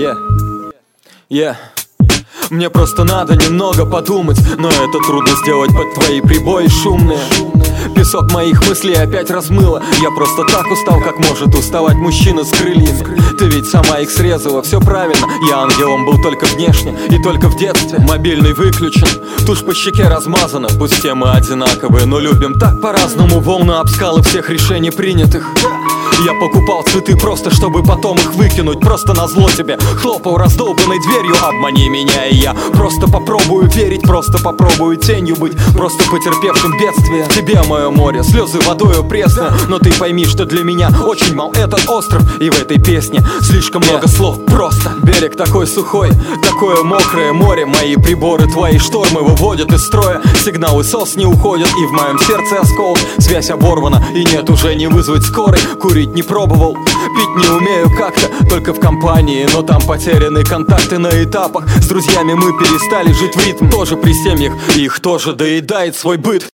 Мне просто надо немного подумать, но это трудно сделать под твои прибои шумные. Песок моих мыслей опять размыло. Я просто так устал, как может уставать мужчина с крыльями. Ты ведь сама их срезала, все правильно. Я ангелом был только внешне и только в детстве. Мобильный выключен, тушь по щеке размазана. Пусть все мы одинаковые, но любим так по-разному. Волны обскалы всех решений принятых. Я покупал цветы просто, чтобы потом их выкинуть. Просто назло тебе хлопал раздолбанной дверью. Обмани меня, и я просто попробую верить. Просто попробую тенью быть, просто потерпевшим бедствие. Тебе мое море, слезы водою пресное. Но ты пойми, что для меня очень мал этот остров. И в этой песне слишком много слов просто. Берег такой сухой, такое мокрое море. Мои приборы, твои штормы выводят из строя. Сигналы СОС не уходят, и в моем сердце оскол. Связь оборвана, и нет уже не вызвать скорой. Курить не пробовал, пить не умею как-то, только в компании, но там потеряны контакты на этапах. С друзьями мы перестали жить в ритм, тоже при семьях, их тоже доедает свой быт.